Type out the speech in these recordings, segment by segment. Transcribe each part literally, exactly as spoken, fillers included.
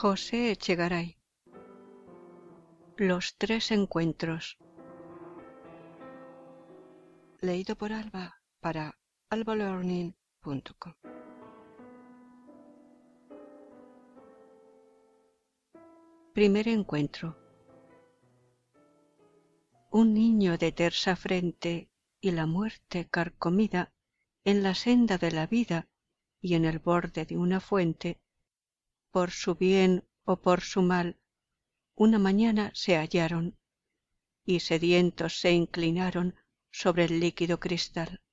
José Echegaray. Los tres encuentros. Leído por Alba para alba learning punto com. Primer encuentro. Un niño de tersa frente y la muerte carcomida en la senda de la vida y en el borde de una fuente, por su bien o por su mal, una mañana se hallaron y sedientos se inclinaron sobre el líquido cristal.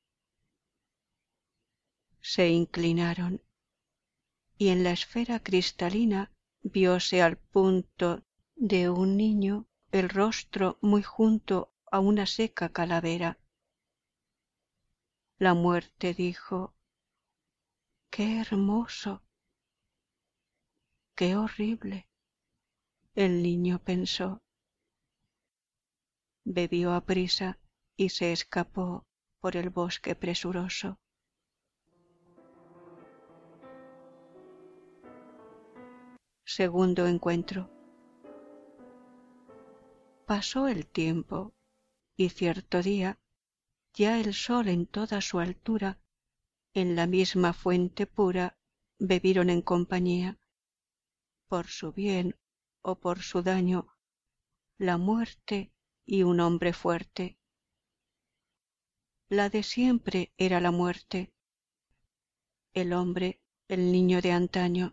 Se inclinaron y en la esfera cristalina vióse al punto de un niño el rostro muy junto a una seca calavera. La muerte dijo: ¡qué hermoso! ¡Qué horrible! El niño pensó. Bebió aprisa y se escapó por el bosque presuroso. Segundo encuentro. Pasó el tiempo y cierto día, ya el sol en toda su altura, en la misma fuente pura, bebieron en compañía, por su bien o por su daño, la muerte y un hombre fuerte. La de siempre era la muerte, el hombre el niño de antaño.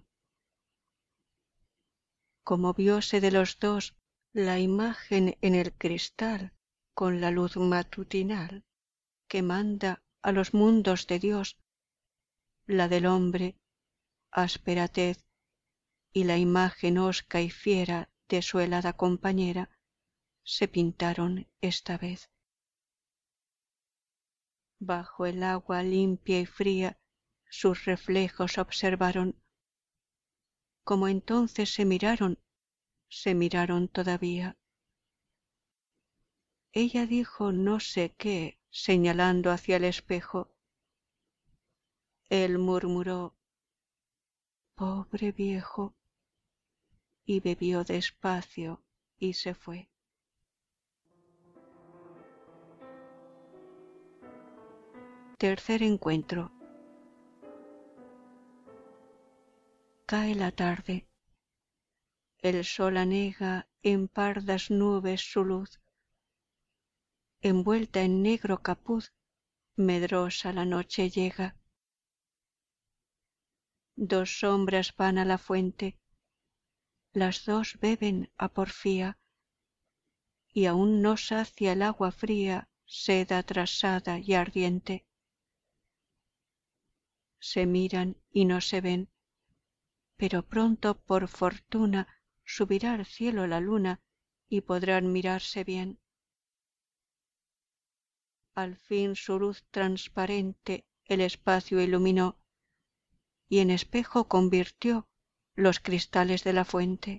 Como vióse de los dos la imagen en el cristal con la luz matutinal que manda a los mundos de Dios, la del hombre áspera tez y la imagen hosca y fiera de su helada compañera se pintaron esta vez. Bajo el agua limpia y fría sus reflejos observaron. Como entonces se miraron, se miraron todavía. Ella dijo no sé qué, señalando hacia el espejo. Él murmuró: pobre viejo, y bebió despacio y se fue. Tercer encuentro. Cae la tarde. El sol anega en pardas nubes su luz. Envuelta en negro capuz, medrosa la noche llega. Dos sombras van a la fuente, las dos beben a porfía, y aún no sacia el agua fría sed atrasada y ardiente. Se miran y no se ven, pero pronto por fortuna subirá al cielo la luna y podrán mirarse bien. Al fin su luz transparente el espacio iluminó y en espejo convirtió los cristales de la fuente.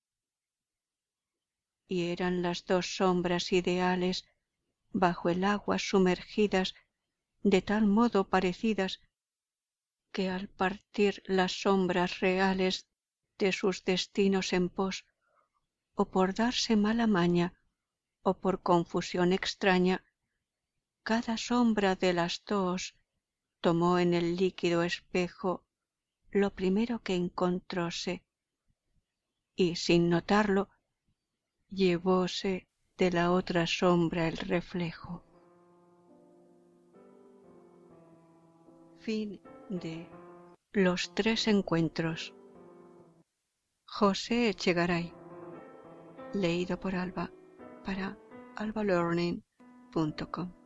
Y eran las dos sombras ideales bajo el agua sumergidas de tal modo parecidas que al partir las sombras reales de sus destinos en pos, o por darse mala maña o por confusión extraña, cada sombra de las dos tomó en el líquido espejo lo primero que encontróse y sin notarlo llevóse de la otra sombra el reflejo. Fin de Los tres encuentros. José Echegaray. Leído por Alba para alba learning punto com.